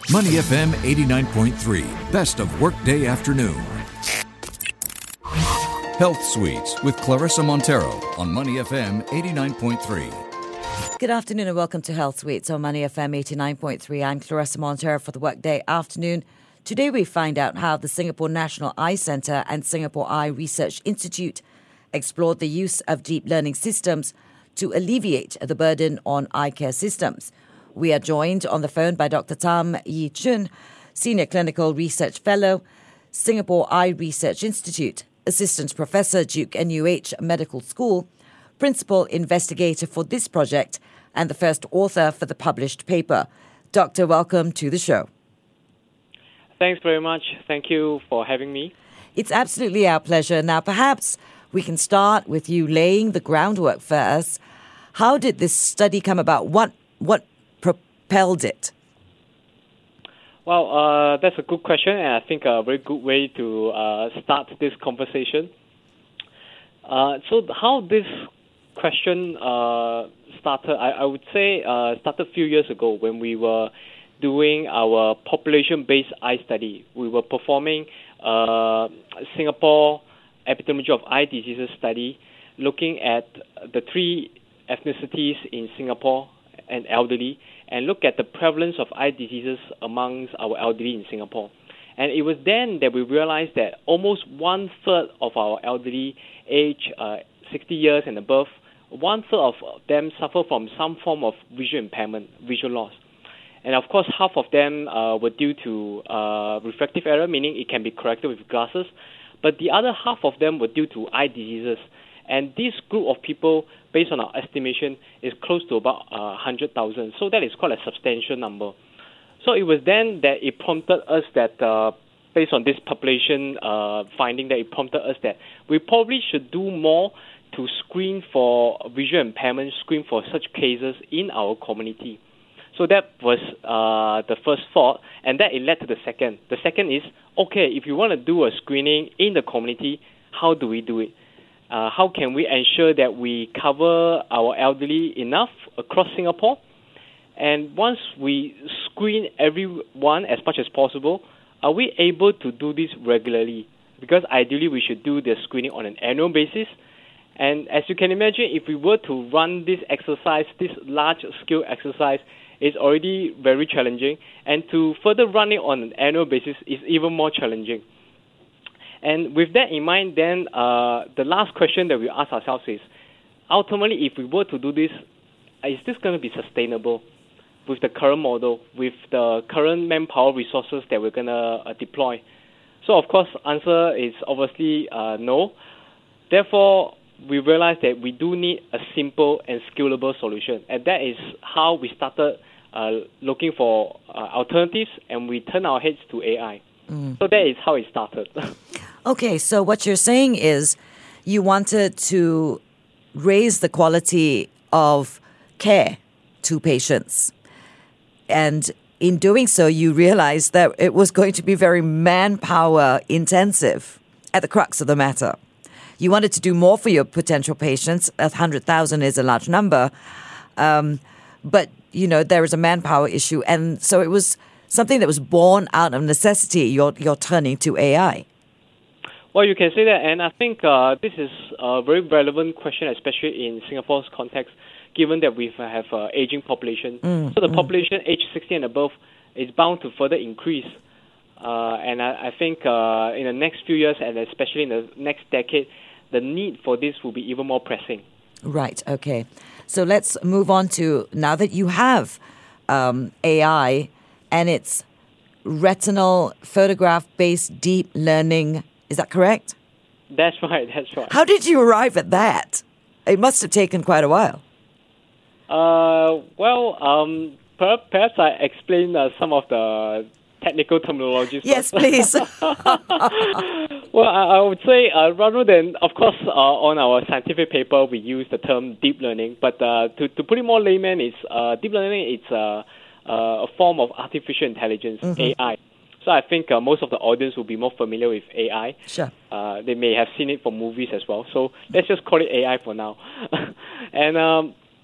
Money FM 89.3, best of workday afternoon. Health Suites with Clarissa Montero on Money FM 89.3. Good afternoon and welcome to Health Suites on Money FM 89.3. I'm Clarissa Montero for the workday afternoon. Today we find out how the Singapore National Eye Centre and Singapore Eye Research Institute explored the use of deep learning systems to alleviate the burden on eye care systems. We are joined on the phone by Dr. Tam Yi Chun, Senior Clinical Research Fellow, Singapore Eye Research Institute, Assistant Professor, Duke NUH Medical School, Principal Investigator for this project, and the first author for the published paper. Doctor, welcome to the show. Thanks very much. Thank you for having me. It's absolutely our pleasure. Now, perhaps we can start with you laying the groundwork for us. How did this study come about? What propelled it? Well, that's a good question, and I think a very good way to start this conversation. So how this question started, I would say started a few years ago when we were doing our population-based eye study. We were performing Singapore epidemiology of eye diseases study, looking at the three ethnicities in Singapore and elderly, and look at the prevalence of eye diseases amongst our elderly in Singapore. And it was then that we realized that almost one-third of our elderly age 60 years and above, one-third of them suffer from some form of visual impairment, visual loss. And of course, half of them were due to refractive error, meaning it can be corrected with glasses. But the other half of them were due to eye diseases. And this group of people, based on our estimation, is close to about 100,000. So that is quite a substantial number. So it was then that it prompted us that, based on this population finding, that it prompted us that we probably should do more to screen for visual impairment, screen for such cases in our community. So that was the first thought, and that it led to the second. The second is, okay, if you want to do a screening in the community, how do we do it? How can we ensure that we cover our elderly enough across Singapore? And once we screen everyone as much as possible, are we able to do this regularly? Because ideally we should do the screening on an annual basis. And as you can imagine, if we were to run this exercise, this large-scale exercise, it's already very challenging. And to further run it on an annual basis is even more challenging. And with that in mind, then the last question that we ask ourselves is, ultimately, if we were to do this, is this going to be sustainable with the current model, with the current manpower resources that we're going to deploy? So, of course, answer is obviously no. Therefore, we realized that we do need a simple and scalable solution. And that is how we started looking for alternatives, and we turned our heads to AI. So that is how it started. Okay, so what you're saying is you wanted to raise the quality of care to patients. And in doing so, you realized that it was going to be very manpower intensive at the crux of the matter. You wanted to do more for your potential patients. 100,000 is a large number. But, you know, there is a manpower issue. And so it was something that was born out of necessity. You're turning to AI. Well, you can say that, and I think this is a very relevant question, especially in Singapore's context, given that we have an aging population. So the population age 60 and above is bound to further increase. And I think in the next few years, and especially in the next decade, the need for this will be even more pressing. Right, okay. So let's move on to, now that you have AI and it's retinal photograph-based deep learning. Is that correct? That's right. How did you arrive at that? It must have taken quite a while. Perhaps I explain some of the technical terminologies. Yes, please. Well, I would say rather than, of course, on our scientific paper, we use the term deep learning. But to put it more layman, it's deep learning. It's a form of artificial intelligence, AI. So I think most of the audience will be more familiar with AI. Sure. They may have seen it from movies as well. So let's just call it AI for now. And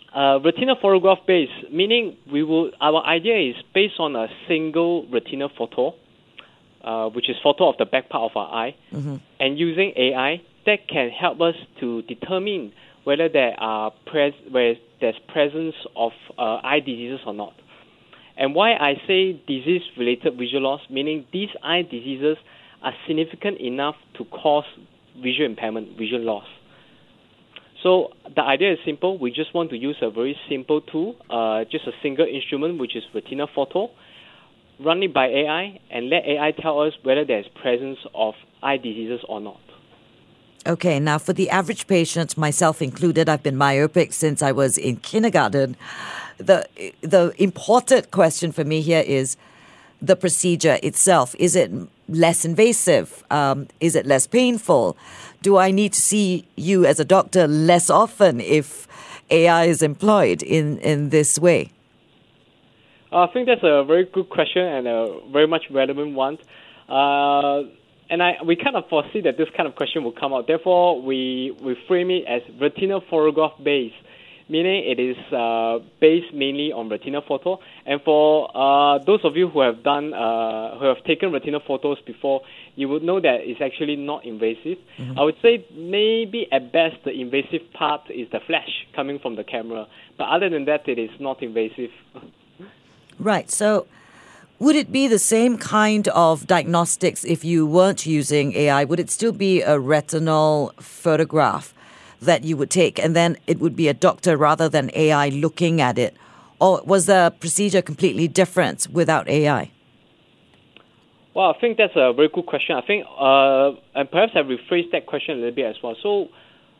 Retina photograph based, meaning our idea is based on a single retina photo, which is photo of the back part of our eye, and using AI that can help us to determine whether where there's presence of eye diseases or not. And why I say disease-related visual loss, meaning these eye diseases are significant enough to cause visual impairment, visual loss. So the idea is simple. We just want to use a very simple tool, just a single instrument, which is retina photo, run it by AI, and let AI tell us whether there's presence of eye diseases or not. Okay, now for the average patient, myself included, I've been myopic since I was in kindergarten. The important question for me here is the procedure itself. Is it less invasive? Is it less painful? Do I need to see you as a doctor less often if AI is employed in this way? I think that's a very good question and a very much relevant one. And we kind of foresee that this kind of question will come out. Therefore, we frame it as retina photograph based, meaning it is based mainly on retina photo. And for those of you who have taken retina photos before, you would know that it's actually not invasive. I would say maybe at best the invasive part is the flash coming from the camera. But other than that, it is not invasive. Right. So would it be the same kind of diagnostics if you weren't using AI? Would it still be a retinal photograph that you would take, and then it would be a doctor rather than AI looking at it? Or was the procedure completely different without AI? Well, I think that's a very good question. I think, and perhaps I rephrase that question a little bit as well. So,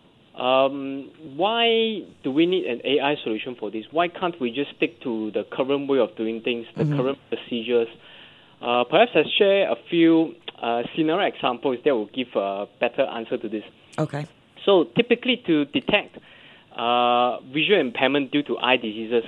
why do we need an AI solution for this? Why can't we just stick to the current way of doing things, the current procedures? Perhaps I'll share a few scenario examples that will give a better answer to this. Okay. So typically to detect visual impairment due to eye diseases,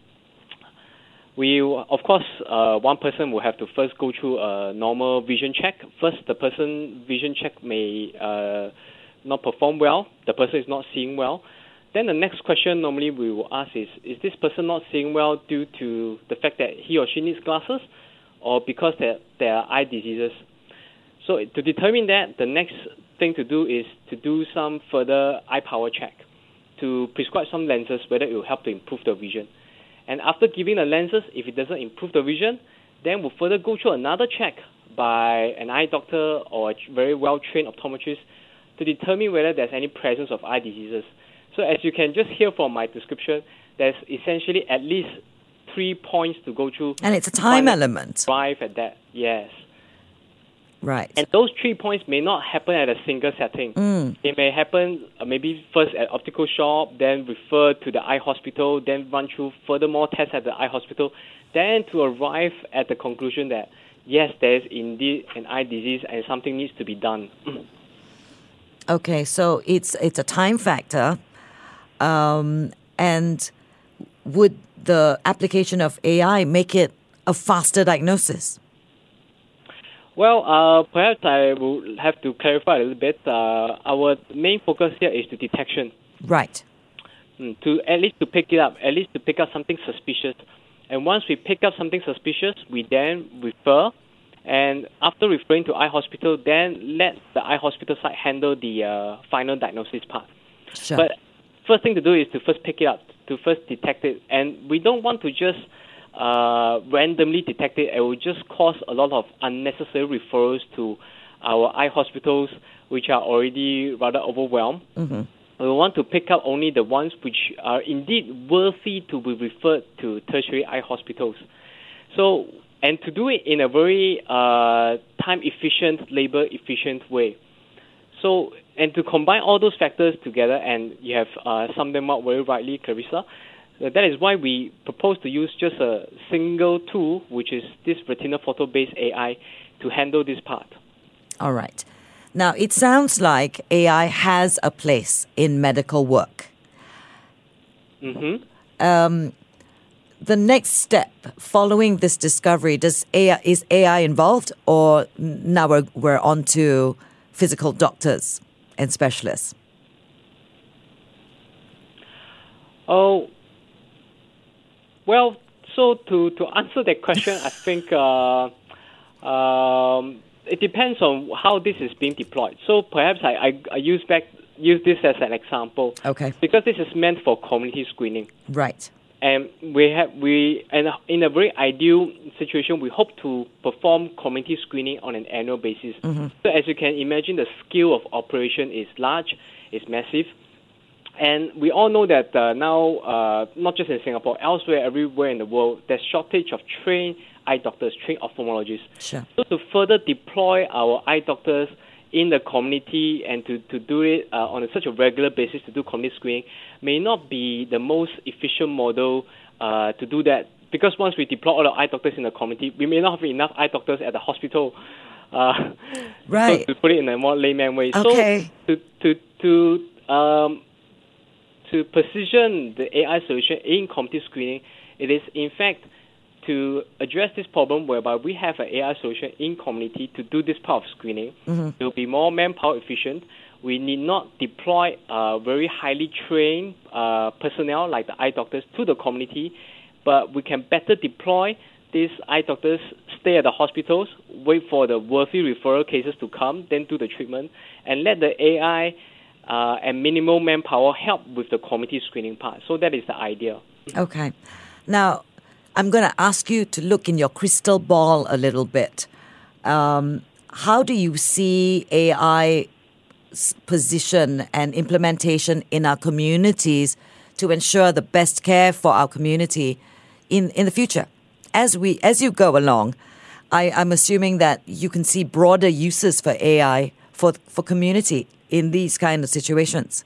one person will have to first go through a normal vision check. First, the person vision check may not perform well. The person is not seeing well. Then the next question normally we will ask is this person not seeing well due to the fact that he or she needs glasses or because there are eye diseases? So to determine that, the next thing to do is to do some further eye power check to prescribe some lenses, whether it will help to improve the vision. And after giving the lenses, if it doesn't improve the vision, then we'll further go through another check by an eye doctor or a very well-trained optometrist to determine whether there's any presence of eye diseases. So as you can just hear from my description, there's essentially at least 3 points to go through. And it's a time element. Arrive at that, yes. Right. And those 3 points may not happen at a single setting. It may happen maybe first at optical shop, then refer to the eye hospital, then run through furthermore tests at the eye hospital, then to arrive at the conclusion that, yes, there is indeed an eye disease and something needs to be done. Okay, so it's a time factor. And would the application of AI make it a faster diagnosis? Well, perhaps I will have to clarify a little bit. Our main focus here is the detection. Right. At least to pick up something suspicious. And once we pick up something suspicious, we then refer. And after referring to eye hospital, then let the eye hospital side handle the final diagnosis part. Sure. But first thing to do is to first pick it up, to first detect it. And we don't want to just randomly detect it. It will just cause a lot of unnecessary referrals to our eye hospitals, which are already rather overwhelmed. We want to pick up only the ones which are indeed worthy to be referred to tertiary eye hospitals. So, and to do it in a very time-efficient, labor-efficient way. So, and to combine all those factors together, and you have summed them up very rightly, Clarissa, that is why we propose to use just a single tool, which is this retina photo-based AI, to handle this part. All right. Now, it sounds like AI has a place in medical work. The next step following this discovery, is AI involved, or now we're on to physical doctors and specialists? Oh, Well, so to answer that question, I think it depends on how this is being deployed. So perhaps I use this as an example. Okay. Because this is meant for community screening. Right. And and in a very ideal situation, we hope to perform community screening on an annual basis. Mm-hmm. So as you can imagine, the scale of operation is large, is massive. And we all know that now, not just in Singapore, elsewhere, everywhere in the world, there's shortage of trained eye doctors, trained ophthalmologists. Sure. So to further deploy our eye doctors in the community and to do it on such a regular basis, to do community screening, may not be the most efficient model to do that. Because once we deploy all the eye doctors in the community, we may not have enough eye doctors at the hospital. Right. So to put it in a more layman way. Okay. So to position the AI solution in community screening, it is in fact to address this problem whereby we have an AI solution in community to do this part of screening. Mm-hmm. It will be more manpower efficient. We need not deploy very highly trained personnel like the eye doctors to the community, but we can better deploy these eye doctors, stay at the hospitals, wait for the worthy referral cases to come, then do the treatment, and let the AI and minimal manpower help with the community screening part. So that is the idea. Okay. Now, I'm going to ask you to look in your crystal ball a little bit. How do you see AI's position and implementation in our communities to ensure the best care for our community in the future? As you go along, I'm assuming that you can see broader uses for AI for community in these kind of situations.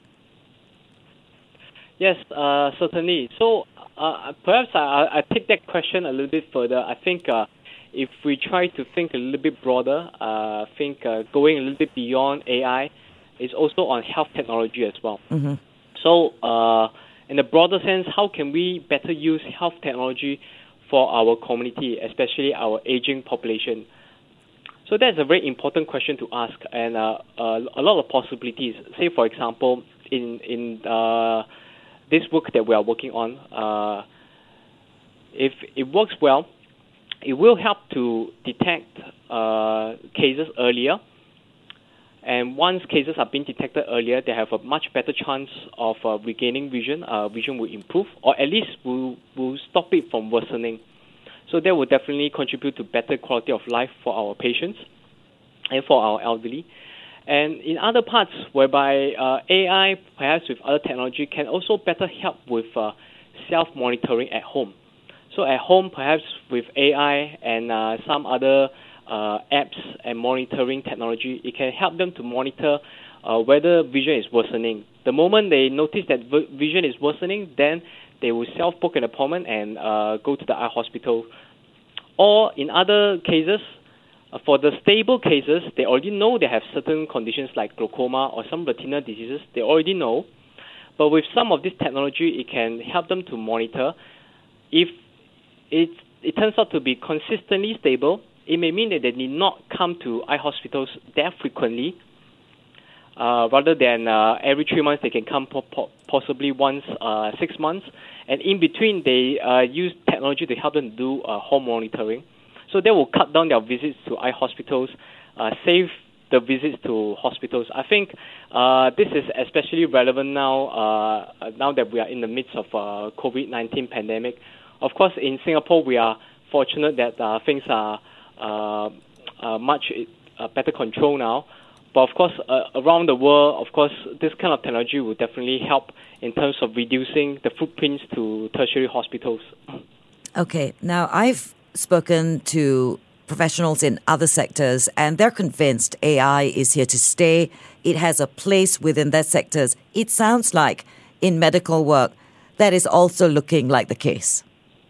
Yes, certainly. So perhaps I take that question a little bit further. I think if we try to think a little bit broader, going a little bit beyond AI is also on health technology as well. Mm-hmm. So in a broader sense, how can we better use health technology for our community, especially our aging population? So that's a very important question to ask, and a lot of possibilities. Say, for example, in this work that we are working on, if it works well, it will help to detect cases earlier. And once cases are being detected earlier, they have a much better chance of regaining vision. Vision will improve, or at least will stop it from worsening. So that will definitely contribute to better quality of life for our patients and for our elderly. And in other parts, whereby AI, perhaps with other technology, can also better help with self-monitoring at home. So at home, perhaps with AI and some other apps and monitoring technology, it can help them to monitor whether vision is worsening. The moment they notice that vision is worsening, then they will self-book an appointment and go to the eye hospital. Or in other cases, for the stable cases, they already know they have certain conditions like glaucoma or some retinal diseases. They already know. But with some of this technology, it can help them to monitor. If it turns out to be consistently stable, it may mean that they need not come to eye hospitals that frequently. Rather than every 3 months, they can come possibly once 6 months. And in between, they use technology to help them do home monitoring. So that will cut down their visits to eye hospitals, save the visits to hospitals. I think this is especially relevant now that we are in the midst of COVID-19 pandemic. Of course, in Singapore, we are fortunate that things are much better control now. But of course, around the world, of course, this kind of technology will definitely help in terms of reducing the footprints to tertiary hospitals. Okay. Now I've spoken to professionals in other sectors, and they're convinced AI is here to stay. It has a place within their sectors. It sounds like in medical work, that is also looking like the case.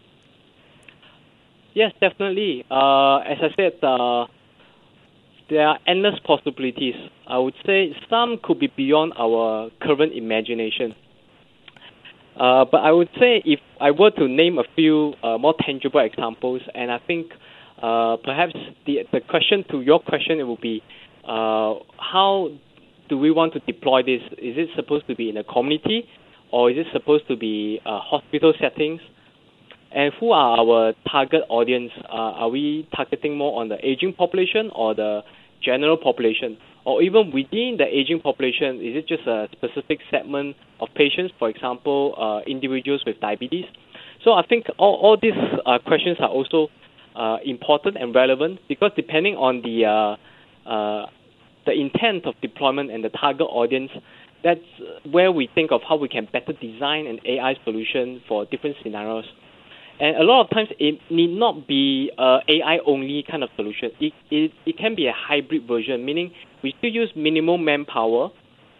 Yes, definitely. As I said, there are endless possibilities. I would say some could be beyond our current imagination. But I would say if I were to name a few more tangible examples, and I think perhaps the question to your question, it will be how do we want to deploy this? Is it supposed to be in a community, or is it supposed to be hospital settings? And who are our target audience? Are we targeting more on the aging population or the general population? Or even within the aging population, is it just a specific segment of patients, for example, individuals with diabetes? So I think all these questions are also important and relevant, because depending on the intent of deployment and the target audience, that's where we think of how we can better design an AI solution for different scenarios. And a lot of times it need not be AI-only kind of solution. It can be a hybrid version, meaning we still use minimal manpower.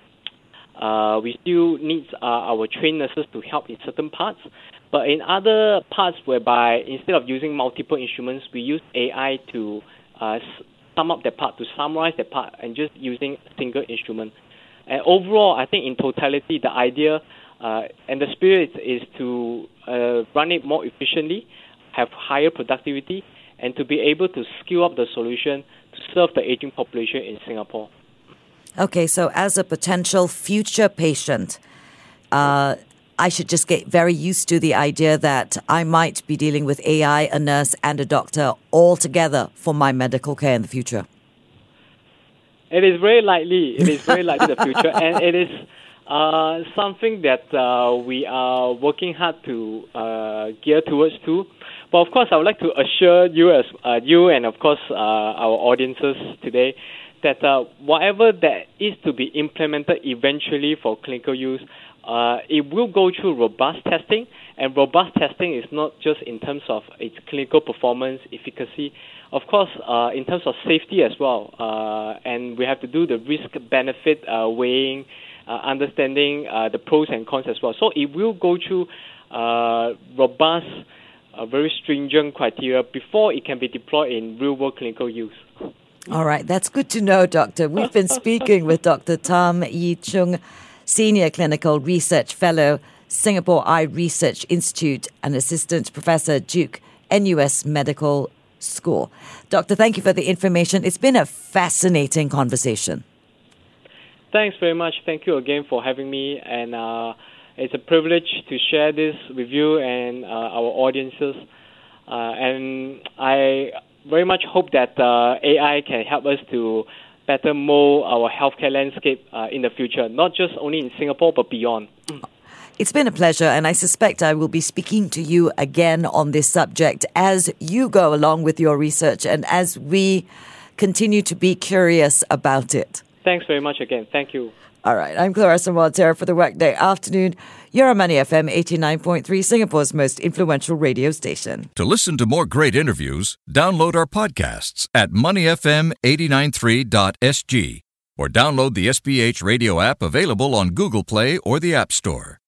We still need our trained nurses to help in certain parts. But in other parts whereby instead of using multiple instruments, we use AI to sum up that part, to summarize that part, and just using a single instrument. And overall, I think in totality, the idea and the spirit is to run it more efficiently, have higher productivity, and to be able to scale up the solution to serve the aging population in Singapore. Okay, so as a potential future patient, I should just get very used to the idea that I might be dealing with AI, a nurse, and a doctor all together for my medical care in the future. It is very likely. It is very likely the future, and it is something that we are working hard to gear towards too. But of course, I would like to assure you, as you and of course our audiences today, that whatever that is to be implemented eventually for clinical use, it will go through robust testing. And robust testing is not just in terms of its clinical performance, efficacy, of course, in terms of safety as well. And we have to do the risk-benefit weighing, understanding the pros and cons as well. So it will go through robust, very stringent criteria before it can be deployed in real-world clinical use. All right, that's good to know, Doctor. We've been speaking with Dr. Tam Yi Chung, Senior Clinical Research Fellow, Singapore Eye Research Institute, and Assistant Professor, Duke, NUS Medical School. Doctor, thank you for the information. It's been a fascinating conversation. Thanks very much. Thank you again for having me. And it's a privilege to share this with you and our audiences. And I very much hope that AI can help us to better mold our healthcare landscape in the future, not just only in Singapore, but beyond. It's been a pleasure, and I suspect I will be speaking to you again on this subject as you go along with your research and as we continue to be curious about it. Thanks very much again. Thank you. All right, I'm Clarissa Montero for the Workday Afternoon. You're on Money FM 89.3, Singapore's most influential radio station. To listen to more great interviews, download our podcasts at moneyfm893.sg or download the SPH radio app available on Google Play or the App Store.